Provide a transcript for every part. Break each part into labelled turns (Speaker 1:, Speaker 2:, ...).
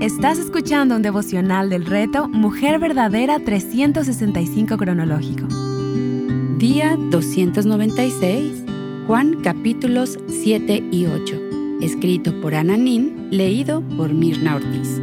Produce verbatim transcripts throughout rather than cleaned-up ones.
Speaker 1: Estás escuchando un devocional del reto Mujer Verdadera trescientos sesenta y cinco cronológico.
Speaker 2: Día doscientos noventa y seis, Juan capítulos siete y ocho, escrito por Ana Nin, leído por Mirna Ortiz.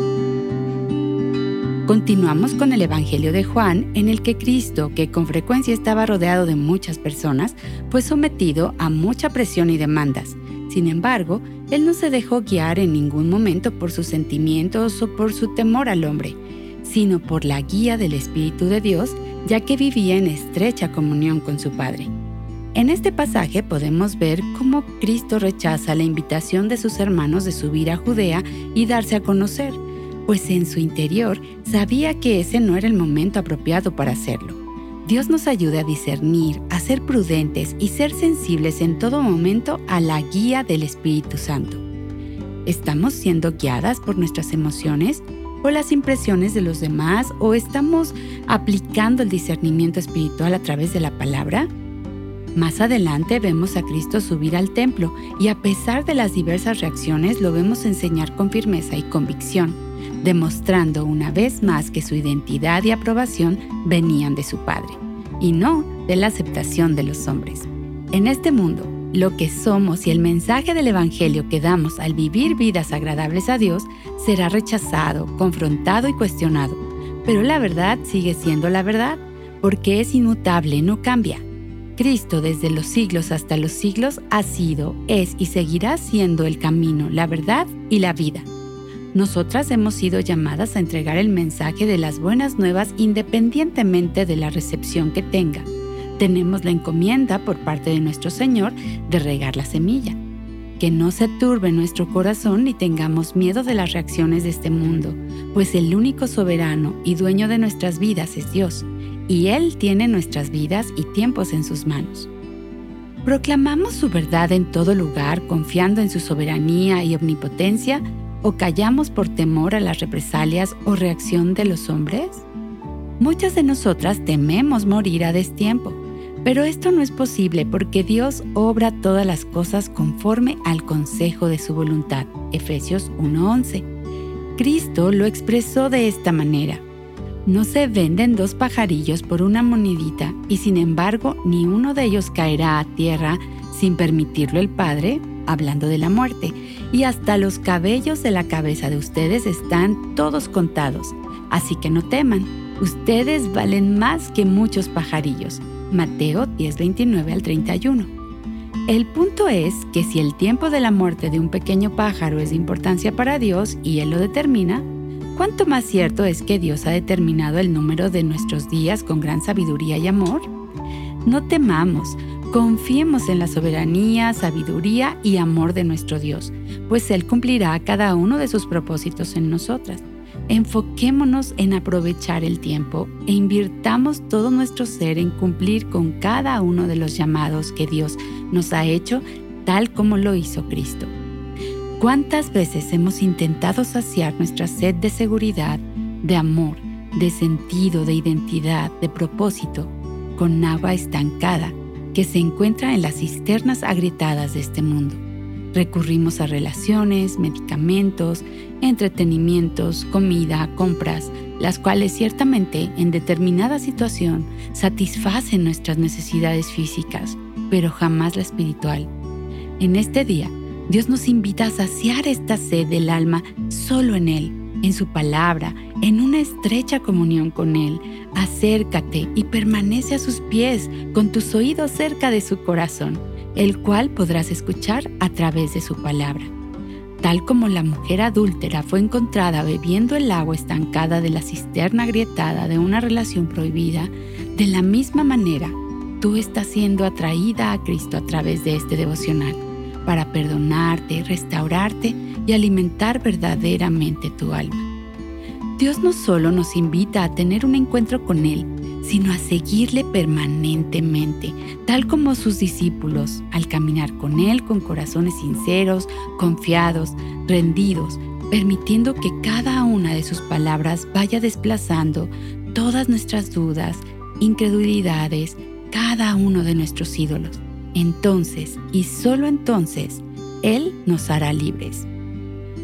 Speaker 2: Continuamos con el Evangelio de Juan, en el que Cristo, que con frecuencia estaba rodeado de muchas personas, fue sometido a mucha presión y demandas. Sin embargo, Él no se dejó guiar en ningún momento por sus sentimientos o por su temor al hombre, sino por la guía del Espíritu de Dios, ya que vivía en estrecha comunión con su Padre. En este pasaje podemos ver cómo Cristo rechaza la invitación de sus hermanos de subir a Judea y darse a conocer, pues en su interior sabía que ese no era el momento apropiado para hacerlo. Dios nos ayude a discernir, a ser prudentes y ser sensibles en todo momento a la guía del Espíritu Santo. ¿Estamos siendo guiadas por nuestras emociones o las impresiones de los demás, o estamos aplicando el discernimiento espiritual a través de la palabra? Más adelante vemos a Cristo subir al templo y a pesar de las diversas reacciones lo vemos enseñar con firmeza y convicción, demostrando una vez más que su identidad y aprobación venían de su Padre, y no de la aceptación de los hombres. En este mundo, lo que somos y el mensaje del Evangelio que damos al vivir vidas agradables a Dios será rechazado, confrontado y cuestionado, pero la verdad sigue siendo la verdad, porque es inmutable, no cambia. Cristo desde los siglos hasta los siglos ha sido, es y seguirá siendo el camino, la verdad y la vida. Nosotras hemos sido llamadas a entregar el mensaje de las buenas nuevas independientemente de la recepción que tenga. Tenemos la encomienda por parte de nuestro Señor de regar la semilla. Que no se turbe nuestro corazón ni tengamos miedo de las reacciones de este mundo, pues el único soberano y dueño de nuestras vidas es Dios, y Él tiene nuestras vidas y tiempos en sus manos. ¿Proclamamos su verdad en todo lugar confiando en su soberanía y omnipotencia? ¿O callamos por temor a las represalias o reacción de los hombres? Muchas de nosotras tememos morir a destiempo, pero esto no es posible porque Dios obra todas las cosas conforme al consejo de su voluntad. Efesios uno once. Cristo lo expresó de esta manera: no se venden dos pajarillos por una monedita y sin embargo ni uno de ellos caerá a tierra sin permitirlo el Padre, hablando de la muerte, y hasta los cabellos de la cabeza de ustedes están todos contados. Así que no teman, ustedes valen más que muchos pajarillos. Mateo diez, veintinueve al treinta y uno. El punto es que si el tiempo de la muerte de un pequeño pájaro es de importancia para Dios y Él lo determina, ¿cuánto más cierto es que Dios ha determinado el número de nuestros días con gran sabiduría y amor? No temamos, confiemos en la soberanía, sabiduría y amor de nuestro Dios, pues Él cumplirá cada uno de sus propósitos en nosotras. Enfoquémonos en aprovechar el tiempo e invirtamos todo nuestro ser en cumplir con cada uno de los llamados que Dios nos ha hecho, tal como lo hizo Cristo. ¿Cuántas veces hemos intentado saciar nuestra sed de seguridad, de amor, de sentido, de identidad, de propósito, con agua estancada que se encuentra en las cisternas agrietadas de este mundo? Recurrimos a relaciones, medicamentos, entretenimientos, comida, compras, las cuales ciertamente en determinada situación satisfacen nuestras necesidades físicas, pero jamás la espiritual. En este día, Dios nos invita a saciar esta sed del alma solo en Él, en su palabra, en una estrecha comunión con Él. Acércate y permanece a sus pies con tus oídos cerca de su corazón, el cual podrás escuchar a través de su palabra. Tal como la mujer adúltera fue encontrada bebiendo el agua estancada de la cisterna agrietada de una relación prohibida, de la misma manera, tú estás siendo atraída a Cristo a través de este devocional, para perdonarte, restaurarte y alimentar verdaderamente tu alma. Dios no solo nos invita a tener un encuentro con Él, sino a seguirle permanentemente, tal como sus discípulos, al caminar con Él con corazones sinceros, confiados, rendidos, permitiendo que cada una de sus palabras vaya desplazando todas nuestras dudas, incredulidades, cada uno de nuestros ídolos. Entonces, y solo entonces, Él nos hará libres.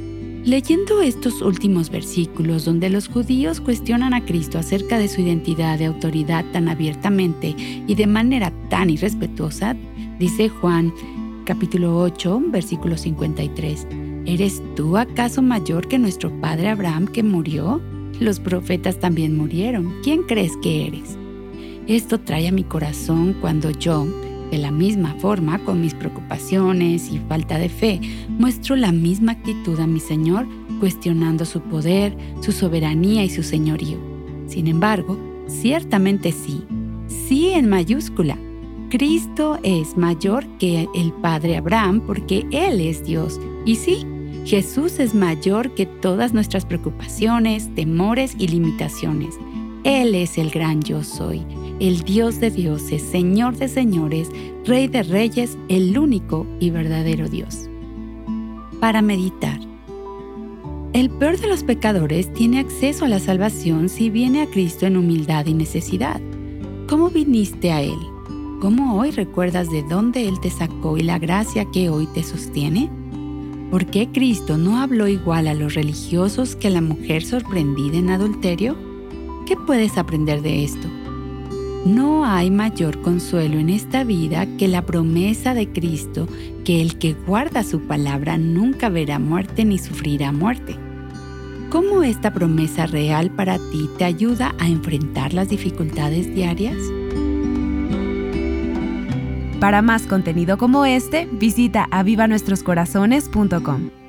Speaker 2: Leyendo estos últimos versículos donde los judíos cuestionan a Cristo acerca de su identidad de autoridad tan abiertamente y de manera tan irrespetuosa, dice Juan capítulo ocho, versículo cincuenta y tres, ¿eres tú acaso mayor que nuestro padre Abraham que murió? Los profetas también murieron. ¿Quién crees que eres? Esto trae a mi corazón cuando yo, de la misma forma, con mis preocupaciones y falta de fe, muestro la misma actitud a mi Señor, cuestionando su poder, su soberanía y su señorío. Sin embargo, ciertamente sí, sí en mayúscula. Cristo es mayor que el Padre Abraham porque Él es Dios. Y sí, Jesús es mayor que todas nuestras preocupaciones, temores y limitaciones. Él es el gran yo soy, el Dios de dioses, Señor de señores, Rey de reyes, el único y verdadero Dios. Para meditar. El peor de los pecadores tiene acceso a la salvación si viene a Cristo en humildad y necesidad. ¿Cómo viniste a Él? ¿Cómo hoy recuerdas de dónde Él te sacó y la gracia que hoy te sostiene? ¿Por qué Cristo no habló igual a los religiosos que a la mujer sorprendida en adulterio? ¿Qué puedes aprender de esto? No hay mayor consuelo en esta vida que la promesa de Cristo que el que guarda su palabra nunca verá muerte ni sufrirá muerte. ¿Cómo esta promesa real para ti te ayuda a enfrentar las dificultades diarias?
Speaker 1: Para más contenido como este, visita aviva nuestros corazones punto com.